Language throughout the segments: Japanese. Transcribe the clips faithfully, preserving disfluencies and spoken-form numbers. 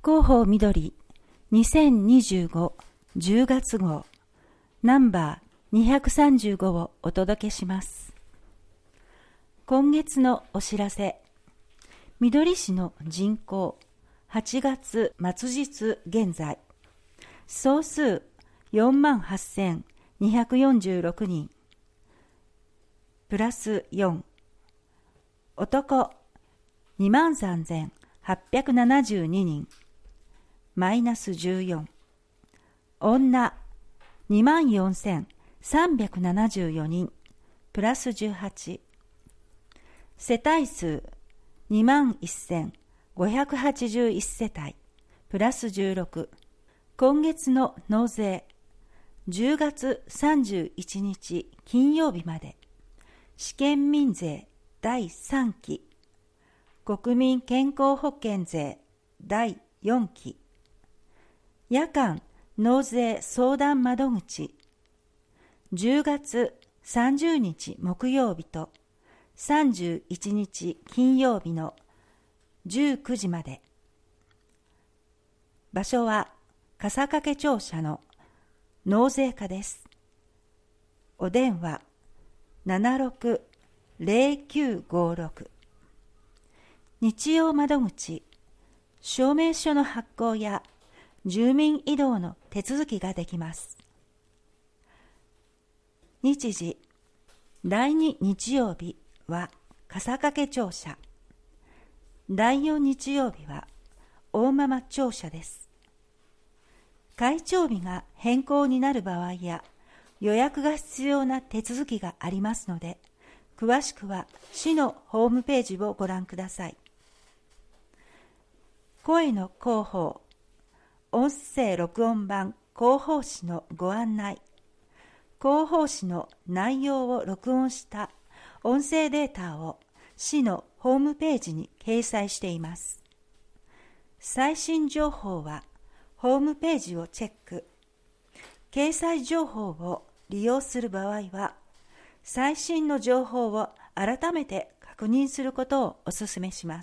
広報みどりにせんにじゅうごじゅうがつ号ナンバーにひゃくさんじゅうごをお届けします。今月のお知らせ。みどり市の人口はちがつ末日現在総数よんまんはっせんにひゃくよんじゅうろくにんプラスよん、男にまんさんぜんはっぴゃくななじゅうににんマイナスじゅうよん、女にまんよんせんさんびゃくななじゅうよにんプラスじゅうはち、世帯数にまんせんごひゃくはちじゅういち世帯プラスじゅうろく、今月の納税じゅうがつさんじゅういちにち金曜日まで試験民税だいさんき、国民健康保険税だいよんき、夜間納税相談窓口じゅうがつさんじゅうにち木曜日とさんじゅういちにち金曜日のじゅうくじまで。場所は笠懸庁舎の納税課です。お電話ななろくぜろきゅうごろく。日曜窓口、証明書の発行や住民移動の手続きができます。日時、だいに日曜日は笠懸庁舎、だいよん日曜日は大間々庁舎です。開庁日が変更になる場合や予約が必要な手続きがありますので、詳しくは市のホームページをご覧ください。声の広報、音声録音版広報誌のご案内、広報誌の内容を録音した音声データを市のホームページに掲載しています。最新情報はホームページをチェック。掲載情報を利用する場合は、最新の情報を改めて確認することをお勧めします。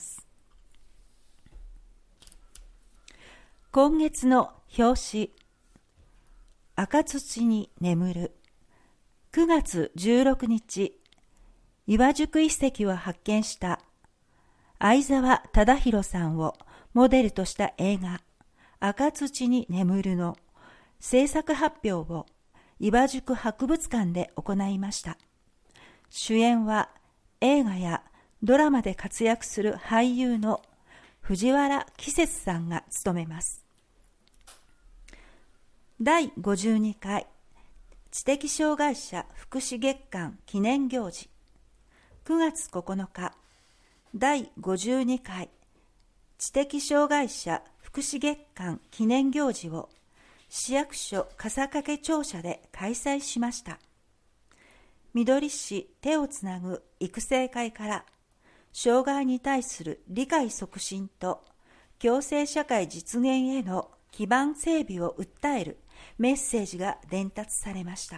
今月の表紙、赤土に眠る。くがつじゅうろくにち、岩宿遺跡を発見した相沢忠弘さんをモデルとした映画、赤土に眠るの制作発表を岩宿博物館で行いました。主演は映画やドラマで活躍する俳優の藤原季節さんが務めます。だいごじゅうにかい知的障害者福祉月間記念行事、くがつここのか、だいごじゅうにかい知的障害者福祉月間記念行事を市役所笠懸庁舎で開催しました。みどり市手をつなぐ育成会から障害に対する理解促進と共生社会実現への基盤整備を訴えるメッセージが伝達されました。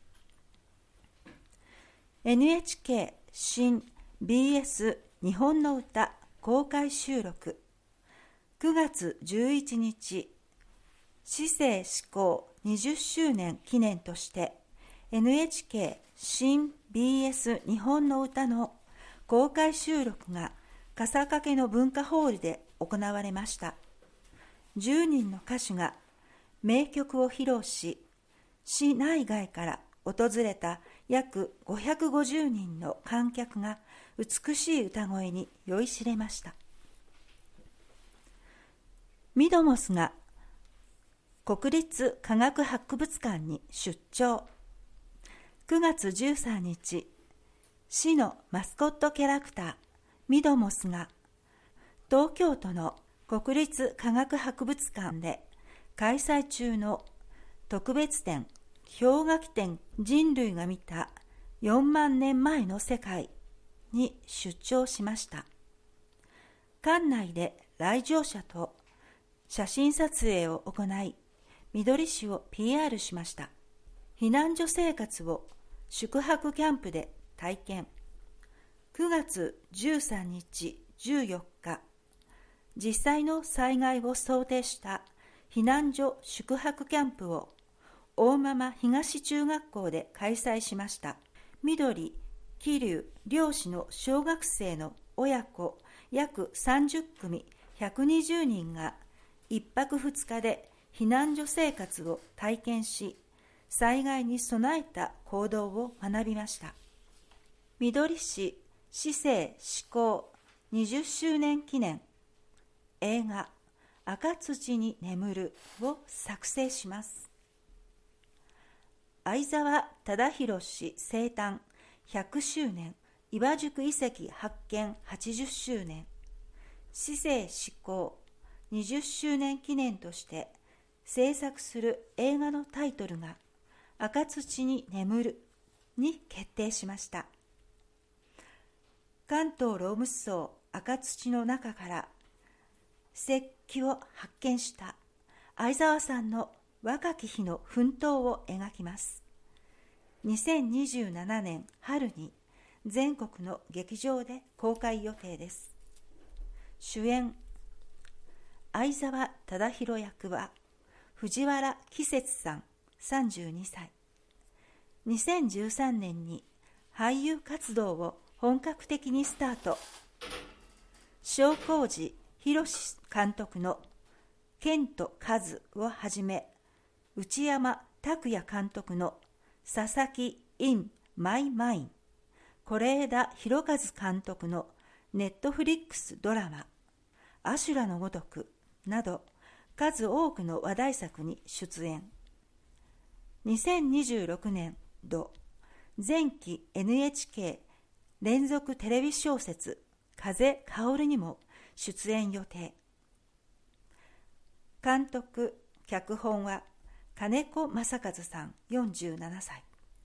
エヌエイチケー 新 ビーエス 日本の歌公開収録くがつじゅういちにち、市政施行にじゅっしゅうねん記念として エヌエイチケー 新 ビーエス 日本の歌の公開収録が笠懸の文化ホールで行われました。じゅうにんの歌手が名曲を披露し、市内外から訪れた約ごひゃくごじゅうにんの観客が美しい歌声に酔いしれました。ミドモスが国立科学博物館に出張。くがつじゅうさんにち、市のマスコットキャラクターミドモスが東京都の国立科学博物館で開催中の特別展氷河期展人類が見たよんまんねんまえの世界に出張しました。館内で来場者と写真撮影を行い、みどり市を ピーアール しました。避難所生活を宿泊キャンプで体験。くがつじゅうさんにち、じゅうよっか、 実際の災害を想定した避難所宿泊キャンプを大間々東中学校で開催しました。緑、桐生、両市の小学生の親子約さんじゅっくみひゃくにじゅうにんがいっぱくふつかで避難所生活を体験し、災害に備えた行動を学びました。みどり市市政施行にじゅっしゅうねん記念映画赤土に眠るを作成します。相沢忠弘氏生誕ひゃくしゅうねん岩宿遺跡発見はちじゅっしゅうねん市政施行にじゅっしゅうねん記念として制作する映画のタイトルが赤土に眠るに決定しました。関東ローム層赤土の中から石器を発見した相沢さんの若き日の奮闘を描きます。にせんにじゅうななねん春に全国の劇場で公開予定です。主演相沢忠弘役は藤原季節さんさんじゅうにさい。にせんじゅうさんねんに俳優活動を本格的にスタート。正光寺博監督の剣と数をはじめ、内山拓也監督の佐々木 in my mind、是枝裕和監督のネットフリックスドラマ阿修羅のごとくなど数多くの話題作に出演。にせんにじゅうろくねん度前期 エヌエイチケー 連続テレビ小説風薫にも出演予定。監督脚本は金子正和さんよんじゅうななさい。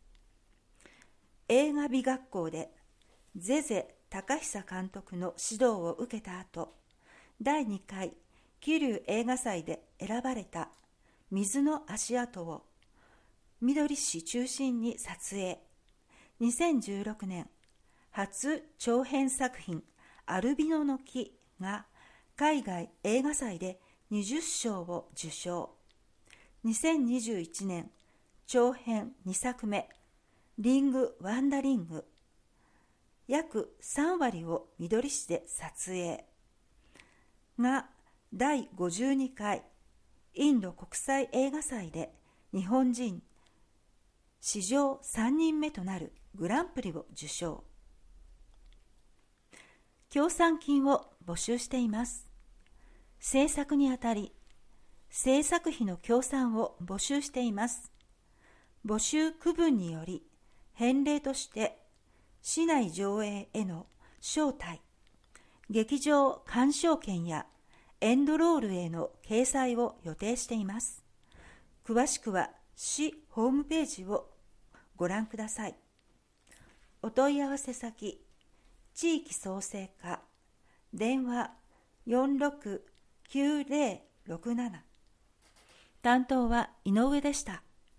映画美学校でゼゼ高久監督の指導を受けた後、だいにかい桐生映画祭で選ばれた水の足跡をみどり市中心に撮影。にせんじゅうろくねん初長編作品アルビノの木が海外映画祭でにじゅっしょうを受賞。にせんにじゅういちねん長編にさくめリング・ワンダリング、約さんわりをみどり市で撮影がだいごじゅうにかいインド国際映画祭で日本人史上さんにんめとなるグランプリを受賞。協賛金を募集しています。制作にあたり制作費の協賛を募集しています。募集区分により返礼として市内上映への招待、劇場鑑賞券やエンドロールへの掲載を予定しています。詳しくは市ホームページをご覧ください。お問い合わせ先、地域創生課、電話 よんろくきゅうぜろろくなな。担当は井上でした。